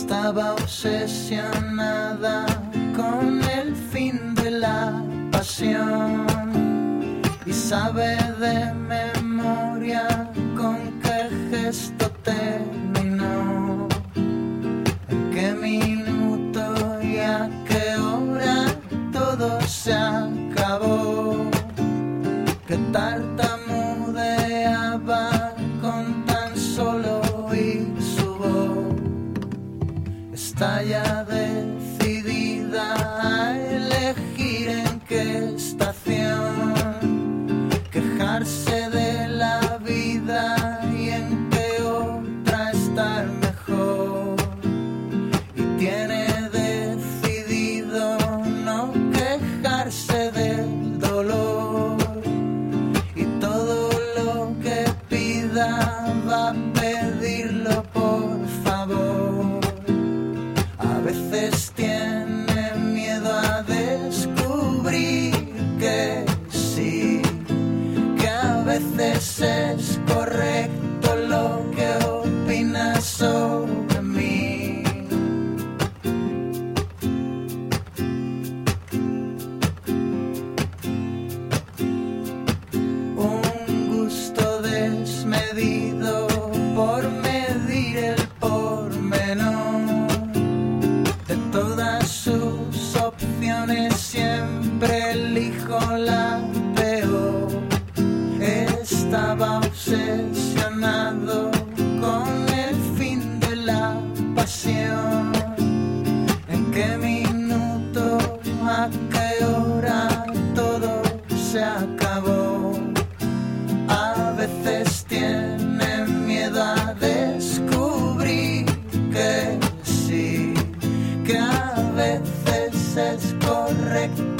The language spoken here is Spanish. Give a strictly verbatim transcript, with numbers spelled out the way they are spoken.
estaba obsesionada con el fin de la pasión y sabe de memoria con qué gesto terminó, en qué minuto y a qué hora todo se acabó, que tartamudeaba con tan solo oír su voz. Está ya decidida a elegir en qué estación quejarse de la vida y en qué otra estar mejor. Y tiene decidido no quejarse del dolor y todo lo que pida va a pedirlo por favor. A veces tiene miedo a descubrir que sí, que a veces es correcto lo que opina sobre mí. Un gusto desmedido por medir el pormenor de todas sus opciones, siempre elijo la peor. Estaba obsesionado con el fin de la pasión, en qué minuto, a qué hora todo se acabó. A veces tiene miedo a descubrir que sí, que a veces es correcto